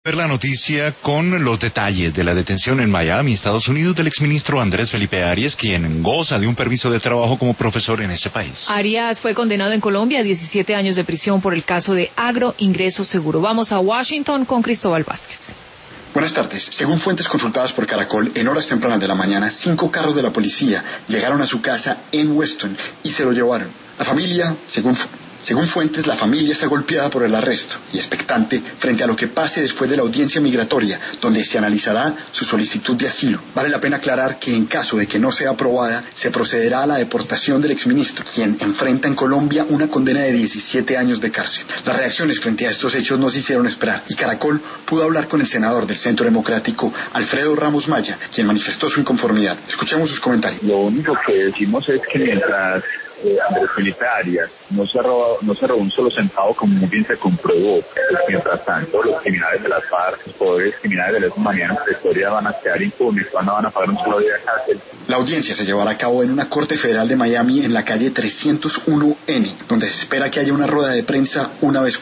Ver la noticia con los detalles de la detención en Miami, Estados Unidos, del exministro Andrés Felipe Arias, quien goza de un permiso de trabajo como profesor en ese país. Arias fue condenado en Colombia a 17 años de prisión por el caso de agroingreso seguro. Vamos a Washington con Cristóbal Vázquez. Buenas tardes. Según fuentes consultadas por Caracol, en horas tempranas de la mañana, 5 carros de la policía llegaron a su casa en Weston y se lo llevaron. La familia, según fuentes, la familia está golpeada por el arresto y expectante frente a lo que pase después de la audiencia migratoria, donde se analizará su solicitud de asilo. Vale la pena aclarar que en caso de que no sea aprobada, se procederá a la deportación del exministro, quien enfrenta en Colombia una condena de 17 años de cárcel. Las reacciones frente a estos hechos no se hicieron esperar y Caracol pudo hablar con el senador del Centro Democrático, Alfredo Ramos Maya, quien manifestó su inconformidad. Escuchemos sus comentarios. Lo único que decimos es que mientras Andrés Felipe Arias no se robó un solo centavo, como muy bien se comprobó, pues mientras tanto los criminales de las FARC, los pobres criminales de lesa humanidad en nuestra historia van a quedar impunes, no van a pagar un solo día de cárcel. La audiencia se llevará a cabo en una corte federal de Miami en la calle 301N, donde se espera que haya una rueda de prensa una vez